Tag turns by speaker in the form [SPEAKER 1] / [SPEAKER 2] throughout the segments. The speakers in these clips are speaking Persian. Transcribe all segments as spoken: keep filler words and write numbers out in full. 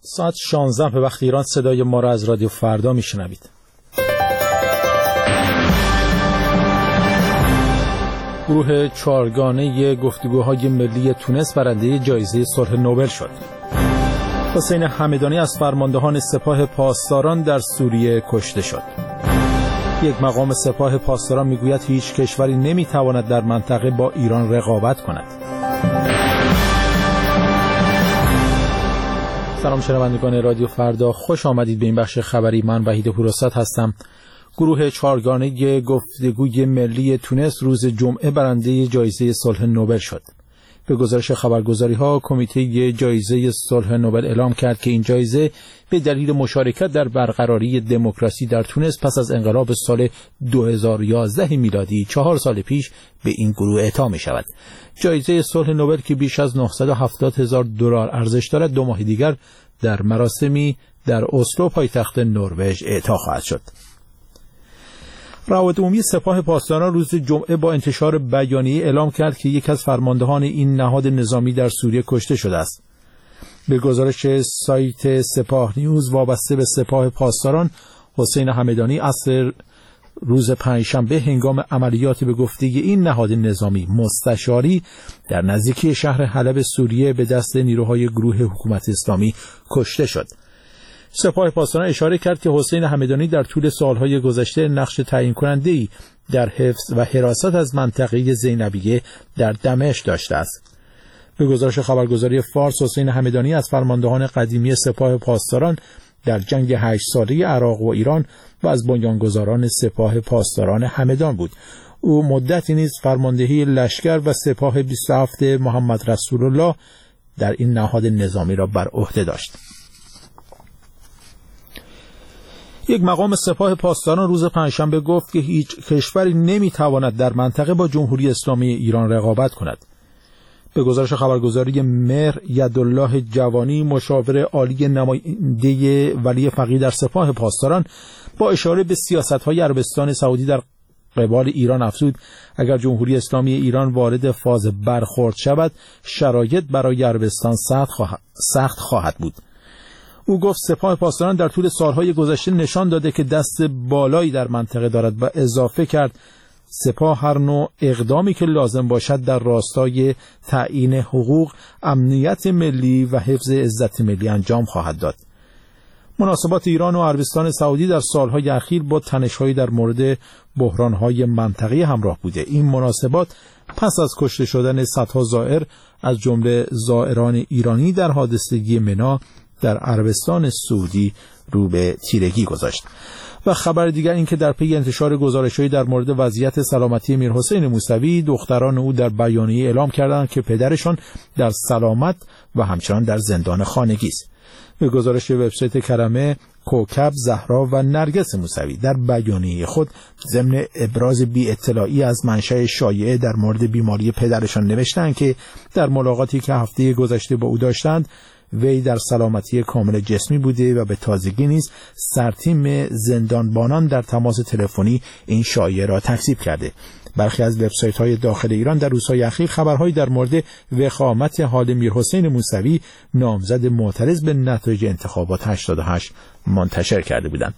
[SPEAKER 1] ساعت شانزده به وقت ایران صدای ما را از رادیو فردا میشنوید. گروه چهارگانه گفتگوهای ملی تونس برنده جایزه صلح نوبل شد. حسین همدانی از فرماندهان سپاه پاسداران در سوریه کشته شد. یک مقام سپاه پاسداران میگوید هیچ کشوری نمیتواند در منطقه با ایران رقابت کند. سلام شنوندگان رادیو فردا، خوش آمدید به این بخش خبری. من وحید پوراسد هستم. گروه چهارگانه گفتگوی ملی تونس روز جمعه برنده جایزه صلح نوبل شد. به گزارش خبرگزاری‌ها، کمیته جایزه صلح نوبل اعلام کرد که این جایزه به دلیل مشارکت در برقراری دموکراسی در تونس پس از انقلاب سال دو هزار و یازده میلادی چهار سال پیش به این گروه اعطا می‌شود. جایزه صلح نوبل که بیش از نهصد و هفتاد هزار دلار ارزش دارد، دو ماه دیگر در مراسمی در اسلو پایتخت نروژ اعطا خواهد شد. روابط عمومی سپاه پاسداران روز جمعه با انتشار بیانیه اعلام کرد که یک از فرماندهان این نهاد نظامی در سوریه کشته شده است. به گزارش سایت سپاه نیوز وابسته به سپاه پاسداران، حسین همدانی عصر روز پنجشنبه هنگام عملیات به گفته این نهاد نظامی مستشاری در نزدیکی شهر حلب سوریه به دست نیروهای گروه حکومت اسلامی کشته شد. سپاه پاسداران اشاره کرد که حسین همدانی در طول سالهای گذشته نقش تعیین کننده‌ای در حفظ و حراست از منطقه زینبیه در دمشق داشته است. به گزارش خبرگزاری فارس، حسین همدانی از فرماندهان قدیمی سپاه پاسداران در جنگ هشت ساله عراق و ایران و از بنیانگذاران سپاه پاسداران همدان بود. او مدتی نیز فرماندهی لشکر و سپاه بیست و هفت محمد رسول الله در این نهاد نظامی را بر عهده داشت. یک مقام سپاه پاسداران روز پنجشنبه گفت که هیچ کشوری نمیتواند در منطقه با جمهوری اسلامی ایران رقابت کند. به گزارش خبرگزاری مهر یدالله جوانی، مشاور عالی نماینده ولی فقیه در سپاه پاسداران، با اشاره به سیاست‌های عربستان سعودی در قبال ایران افزود اگر جمهوری اسلامی ایران وارد فاز برخورد شود، شرایط برای عربستان سخت خواهد بود. او گفت سپاه پاسداران در طول سالهای گذشته نشان داده که دست بالایی در منطقه دارد و اضافه کرد سپاه هر نوع اقدامی که لازم باشد در راستای تعیین حقوق، امنیت ملی و حفظ عزت ملی انجام خواهد داد. مناسبات ایران و عربستان سعودی در سالهای اخیر با تنش‌هایی در مورد بحران‌های منطقه‌ای همراه بوده. این مناسبات پس از کشته شدن صدها زائر از جمله زائران ایرانی در حادثه منا در عربستان سعودی رو به تیرگی گذاشت. و خبر دیگر این که در پی انتشار گزارش‌هایی در مورد وضعیت سلامتی میرحسین موسوی، دختران او در بیانیه اعلام کردند که پدرشان در سلامت و همچنان در زندان خانگی است. به گزارش وبسایت کرمه، کوکب، زهرا و نرگس موسوی در بیانیه خود ضمن ابراز بی اطلاعی از منشأ شایعه در مورد بیماری پدرشان نوشتند که در ملاقاتی که هفته گذشته با او داشتند، وی در سلامتی کامل جسمی بوده و به تازگی نیز سرتیم زندانبانان در تماس تلفنی این شایعه را تکذیب کرده. برخی از وبسایت‌های داخل ایران در روزهای اخیر خبرهایی در مورد وخامت حال میرحسین موسوی، نامزد معترض به نتایج انتخابات هشتاد و هشت، منتشر کرده بودند.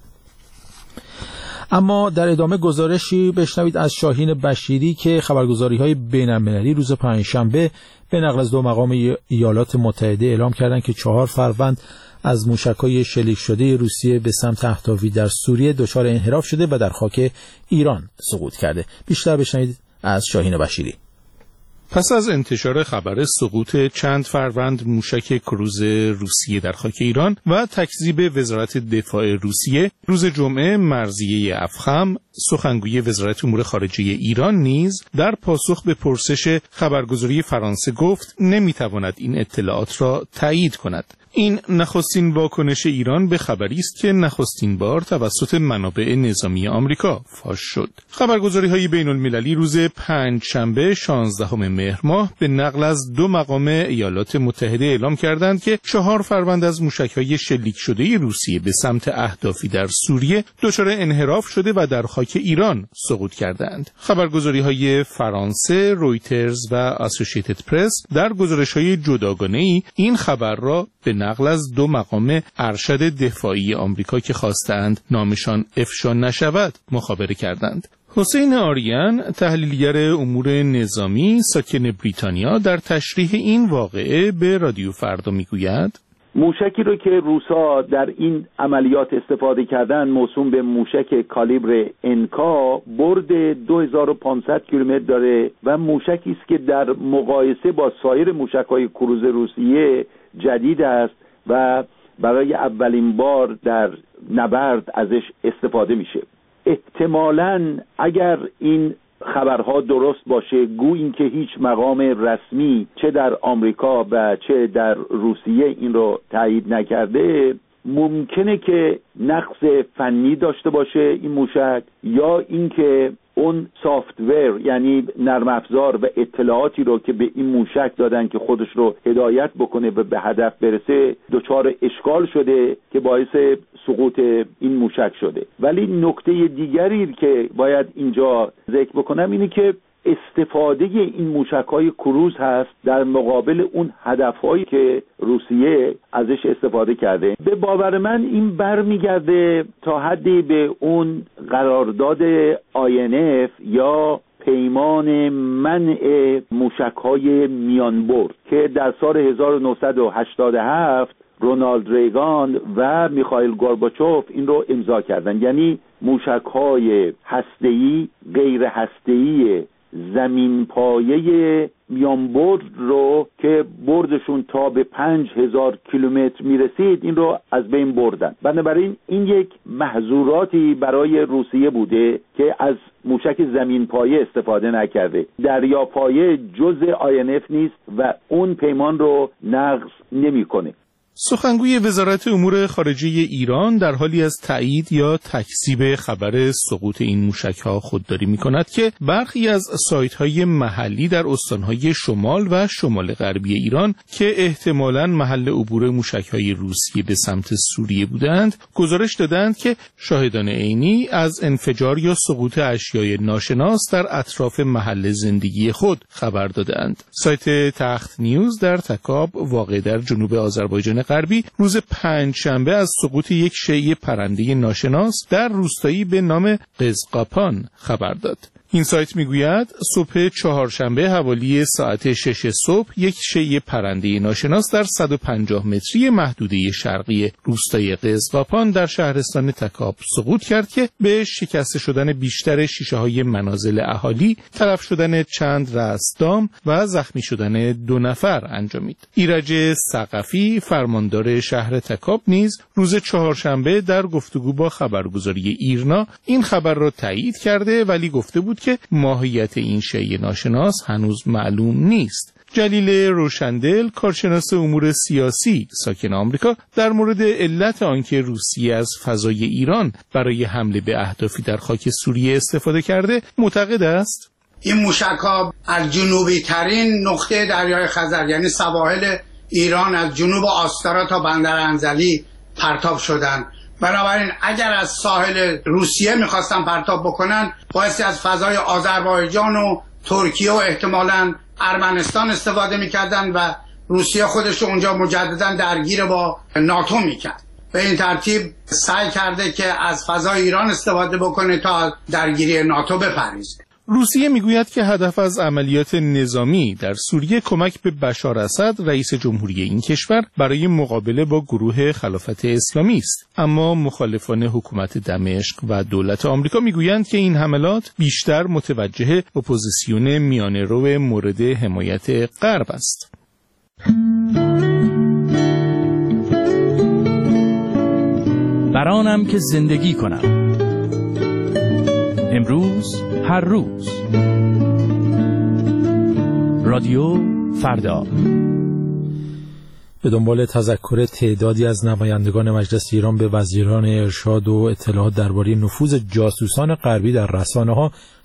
[SPEAKER 1] اما در ادامه گزارشی بشنوید از شاهین بشیری که خبرگزاری‌های بین‌المللی روز پنجشنبه به نقل از دو مقام ایالات متحده اعلام کردند که چهار فروند از موشک‌های شلیک شده روسیه به سمت اهدافی در سوریه دچار انحراف شده و در خاک ایران سقوط کرده. بیشتر بشنوید از شاهین بشیری.
[SPEAKER 2] پس از انتشار خبر سقوط چند فروند موشک کروز روسیه در خاک ایران و تکذیب وزارت دفاع روسیه، روز جمعه مرضیه افخم، سخنگوی وزارت امور خارجه ایران نیز در پاسخ به پرسش خبرگزاری فرانسه گفت نمیتواند این اطلاعات را تایید کند. این نخستین واکنش ایران به خبری است که نخستین بار توسط منابع نظامی آمریکا فاش شد. خبرگزاری‌های بین‌المللی روز پنجشنبه شانزدهم مهر ماه به نقل از دو مقام ایالات متحده اعلام کردند که چهار فروند از موشک‌های شلیک شده روسیه به سمت اهدافی در سوریه دچار انحراف شده و در خاک ایران سقوط کردند. خبرگزاری‌های فرانسه، رویترز و اسوسییتد پرس در گزارش‌های جداگانه‌ای این خبر را به نقل از دو مقام ارشد دفاعی آمریکا که خواستند نامشان افشا نشود مخابره کردند. حسین آریان، تحلیلگر امور نظامی ساکن بریتانیا، در تشریح این واقعه به رادیو فردا میگوید:
[SPEAKER 3] موشکی رو که روسا در این عملیات استفاده کردن موسوم به موشک کالیبر انکا برد دو هزار و پانصد کیلومتر داره و موشکی است که در مقایسه با سایر موشک‌های کروز روسیه جدید است و برای اولین بار در نبرد ازش استفاده میشه. احتمالاً اگر این خبرها درست باشه، گو این که هیچ مقام رسمی چه در آمریکا و چه در روسیه این رو تایید نکرده، ممکنه که نقص فنی داشته باشه این موشک، یا اینکه اون سافت‌ور یعنی نرم افزار و اطلاعاتی رو که به این موشک دادن که خودش رو هدایت بکنه و به هدف برسه دچار اشکال شده که باعث سقوط این موشک شده. ولی نکته دیگری که باید اینجا ذکر بکنم اینه که استفاده این موشک‌های کروز هست در مقابل اون هدف‌هایی که روسیه ازش استفاده کرده. به باور من این برمیگرده تا حدی به اون قرارداد آی ان اف یا پیمان منع موشک‌های میانبرد که در سال هزار و نهصد و هشتاد و هفت رونالد ریگان و میخائیل گورباچوف این رو امضا کردن. یعنی موشک‌های هسته‌ای، غیر هسته‌ای زمین پایه میانبرد رو که بردشون تا به پنج هزار کیلومتر میرسید این رو از بین بردن. بنابراین این یک محظوراتی برای روسیه بوده که از موشک زمین پایه استفاده نکرده. دریا پایه جزء آی ان اف نیست و اون پیمان رو نقض نمیکنه.
[SPEAKER 2] سخنگوی وزارت امور خارجه ایران در حالی از تایید یا تکذیب خبر سقوط این موشک‌ها خودداری می‌کند که برخی از سایت‌های محلی در استان‌های شمال و شمال غربی ایران که احتمالاً محل عبور موشک‌های روسیه به سمت سوریه بودند، گزارش دادند که شاهدان عینی از انفجار یا سقوط اشیاء ناشناس در اطراف محل زندگی خود خبر دادند. سایت تخت نیوز در تکاب واقع در جنوب آذربایجان غربی روز پنجشنبه از سقوط یک شیء پرنده ناشناس در روستایی به نام قزقاپان خبر داد. این سایت میگوید صبح چهارشنبه حوالی ساعت شش صبح یک شیء پرنده ناشناس در صد و پنجاه متری محدوده شرقی روستای قزقاپان در شهرستان تکاب سقوط کرد که به شکسته شدن بیشتر شیشه‌های منازل اهالی، تلف شدن چند رستگاه و زخمی شدن دو نفر انجامید. ایرج ثقفی فرماندار شهر تکاب نیز روز چهارشنبه در گفتگو با خبرگزاری ایرنا این خبر را تایید کرده، ولی گفته بود که ماهیت این شیء ناشناس هنوز معلوم نیست. جلیل روشندل، کارشناس امور سیاسی ساکن آمریکا، در مورد علت آنکه روسیه از فضای ایران برای حمله به اهدافی در خاک سوریه استفاده کرده معتقد است:
[SPEAKER 4] این موشک‌ها از جنوبی ترین نقطه دریای خزر یعنی سواحل ایران از جنوب آستارا تا بندر انزلی پرتاب شدند. بنابراین اگر از ساحل روسیه میخواستن پرتاب بکنن بایستی از فضای آذربایجان و ترکیه و احتمالاً ارمنستان استفاده میکردن و روسیه خودش اونجا مجددا درگیر با ناتو میکرد. به این ترتیب سعی کرده که از فضای ایران استفاده بکنه تا درگیری ناتو بپریزه.
[SPEAKER 2] روسیه میگوید که هدف از عملیات نظامی در سوریه کمک به بشار اسد رئیس جمهوری این کشور برای مقابله با گروه خلافت اسلامی است. اما مخالفان حکومت دمشق و دولت آمریکا میگویند که این حملات بیشتر متوجه اپوزیسیون میانه‌رو مورد حمایت غرب است.
[SPEAKER 5] برانم که زندگی کنم، امروز هر روز. رادیو فردا.
[SPEAKER 1] به دنبال تذکر تعدادی از نمایندگان مجلس ایران به وزیران ارشاد و اطلاعات درباره نفوذ جاسوسان غربی در رسانه‌ها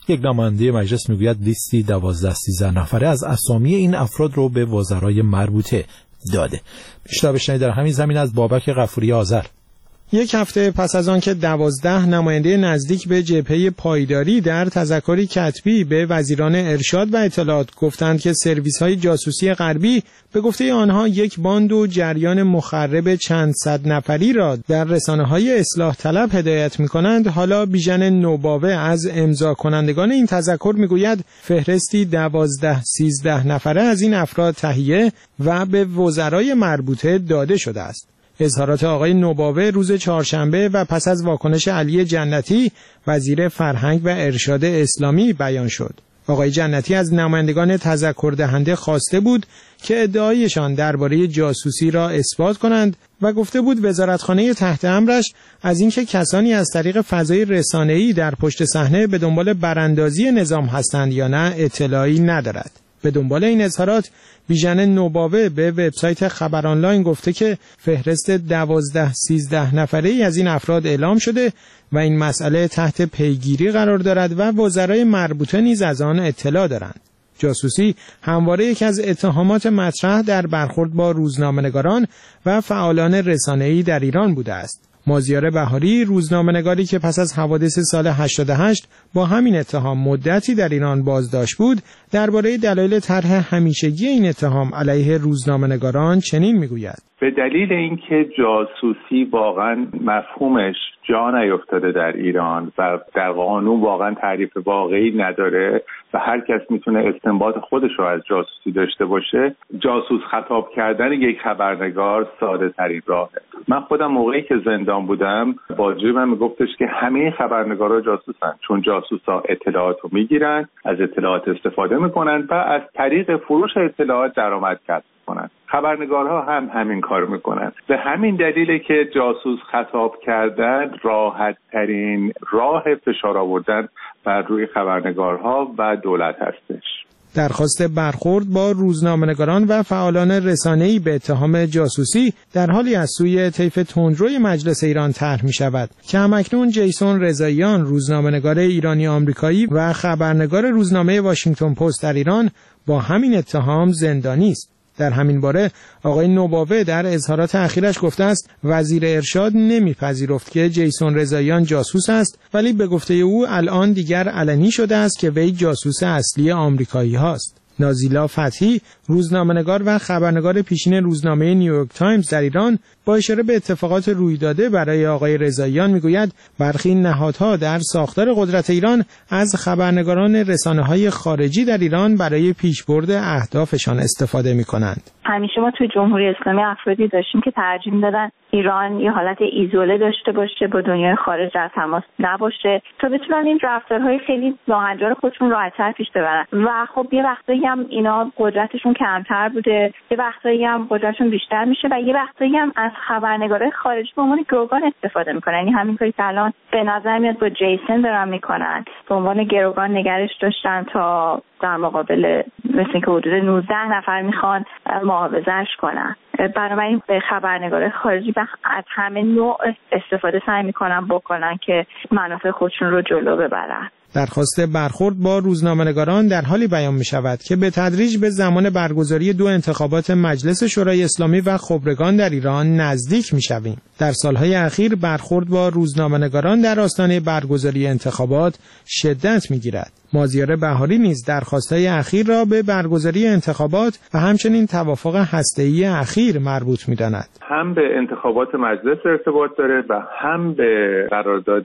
[SPEAKER 1] یک نماینده مجلس میگوید لیستی دوازده سیزده نفره از اسامی این افراد رو به وزرای مربوطه داده. بیشتر بشنوید در همین زمین از بابک غفوری آذر.
[SPEAKER 6] یک هفته پس از آن که دوازده نماینده نزدیک به جبهه پایداری در تذکری کتبی به وزیران ارشاد و اطلاعات گفتند که سرویس‌های جاسوسی غربی به گفته آنها یک باند و جریان مخرب چند صد نفری را در رسانه‌های اصلاح طلب هدایت می‌کنند، حالا بیژن نوباوه از امضا کنندگان این تذکر می‌گوید فهرستی دوازده سیزده نفره از این افراد تهیه و به وزرای مربوطه داده شده است. اظهارات آقای نوباوه روز چهارشنبه و پس از واکنش علی جنتی وزیر فرهنگ و ارشاد اسلامی بیان شد. آقای جنتی از نمایندگان تذکر دهنده خواسته بود که ادعایشان درباره جاسوسی را اثبات کنند و گفته بود وزارتخانه تحت امرش از اینکه کسانی از طریق فضای رسانه‌ای در پشت صحنه به دنبال براندازی نظام هستند یا نه اطلاعی ندارد. به دنبال این اظهارات بیژن نوباوه به وبسایت خبر آنلاین گفته که فهرست دوازده سیزده نفره‌ای از این افراد اعلام شده و این مسئله تحت پیگیری قرار دارد و وزرای مربوطه نیز از آن اطلاع دارند. جاسوسی همواره یکی از اتهامات مطرح در برخورد با روزنامه‌نگاران و فعالان رسانه‌ای در ایران بوده است. مازیار بهاری، روزنامه‌نگاری که پس از حوادث سال هشتاد و هشت با همین اتهام مدتی در ایران بازداشت بود، درباره دلایل طرح همیشگی این اتهام علیه روزنامه‌نگاران چنین میگوید:
[SPEAKER 7] به دلیل اینکه جاسوسی واقعا مفهومش جا نیفتاده در ایران و در قانون واقعا تعریف واقعی نداره و هر کس میتونه استنباط خودش رو از جاسوسی داشته باشه، جاسوس خطاب کردن یک خبرنگار ساده ترین راهه. من خودم موقعی که زندان بودم بازجوی من میگفتش که همه خبرنگارا جاسوسن، چون جاسوسا اطلاعات رو میگیرن، از اطلاعات استفاده میکنن و از طریق فروش اطلاعات درآمد کسب میکنن. خبرنگارها هم همین کار میکنن. به همین دلیله که جاسوس خطاب کردن راحت ترین راه فشار آوردن بر روی خبرنگارها و دولت هستش.
[SPEAKER 6] درخواست برخورد با روزنامه‌نگاران و فعالان رسانه‌ای به اتهام جاسوسی در حالی از سوی طیف تندروی مجلس ایران طرح می‌شود که همکنون جیسون رضاییان، روزنامه‌نگار ایرانی آمریکایی و خبرنگار روزنامه واشنگتن پست در ایران، با همین اتهام زندانی است. در همین باره آقای نوباوه در اظهارات اخیرش گفته است وزیر ارشاد نمیپذیرفت که جیسون رضاییان جاسوس است، ولی به گفته او الان دیگر علنی شده است که وی جاسوس اصلی آمریکایی هاست. نازیلا فتحی، روزنامه‌نگار و خبرنگار پیشین روزنامه نیویورک تایمز در ایران، با اشاره به اتفاقات رویداده برای آقای رضاییان میگوید برخی نهادها در ساختار قدرت ایران از خبرنگاران رسانه‌های خارجی در ایران برای پیشبرد اهدافشان استفاده می‌کنند.
[SPEAKER 8] همیشه ما توی جمهوری اسلامی افرادی داشتیم که ترجیح می‌دادن ایران یه حالت ایزوله داشته باشه، با دنیای خارج در تماس نباشه تا بتونن این رفتارهای خیلی ناهنجار خودشون راحت‌تر پیش ببرن. و خب یه وقتایی هم اینا قدرتشون کمتر بوده، یه وقتایی هم قدرتشون بیشتر میشه و یه وقتایی هم از خبرنگارای خارجی به عنوان گروگان استفاده میکنن. یعنی همین کاری که الان به نظر میاد با جیسن دارن میکنن، به عنوان گروگان نگرش داشتن تا در مقابل مثل که حدود نوزده نفر میخوان محافظه‌اش کنن. بنابراین به خبرنگارای خارجی از همه نوع استفاده سعی میکنن بکنن که منافع خودشون رو جلو ببرن.
[SPEAKER 6] درخواست برخورد با روزنامه‌نگاران در حالی بیان می شود که به تدریج به زمان برگزاری دو انتخابات مجلس شورای اسلامی و خبرگان در ایران نزدیک می شویم. در سالهای اخیر برخورد با روزنامه‌نگاران در آستانه برگزاری انتخابات شدت می گیرد. مازیار بهاری نیز درخواست‌های اخیر را به برگزاری انتخابات و همچنین توافق هسته‌ای اخیر مربوط می‌داند.
[SPEAKER 7] هم به انتخابات مجلس ارتباط داره و هم به قرارداد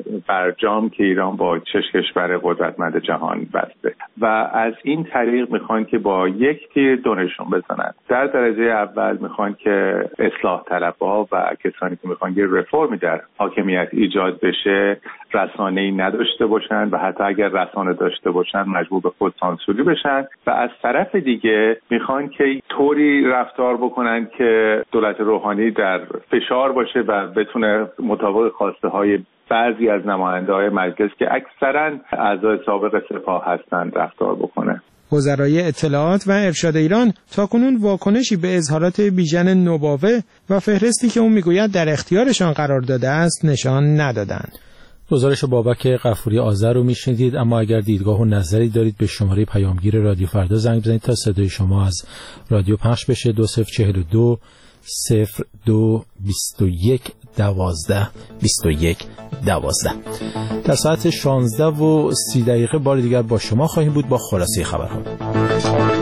[SPEAKER 7] برجام که ایران با شش کشور قدرتمند جهان بسته و از این طریق میخوان که با یک تیر دو نشون بزنن. در درجه اول میخوان که اصلاح طلبها و کسانی که میخوان یه رفرمی در حاکمیت ایجاد بشه رسانه‌ای نداشته باشن و حتی اگر رسانه داشته باشن مجبور به خود سانسوری بشن و از طرف دیگه میخوان که طوری رفتار بکنن که دولت روحانی در فشار باشه و بتونه مطابق خواسته های بعضی از نماینده های مجلس که اکثرا اعضای سابق سپاه هستند رفتار بکنه.
[SPEAKER 6] وزرای اطلاعات و ارشاد ایران تاکنون واکنشی به اظهارات بیژن نوباوه و فهرستی که اون میگوید در اختیارشان قرار داده است نشان ندادند.
[SPEAKER 1] گزارش بابک غفوری آذر رو میشنیدید. اما اگر دیدگاه و نظری دارید به شماره پیامگیر رادیو فردا زنگ بزنید تا صدای شما از رادیو پخش بشه. دو صفر چهل و دو صفر دو بیست و یک دوازده بیست و یک دوازده. تا ساعت شانزده و سی دقیقه بار دیگر با شما خواهیم بود با خلاصه خبرها.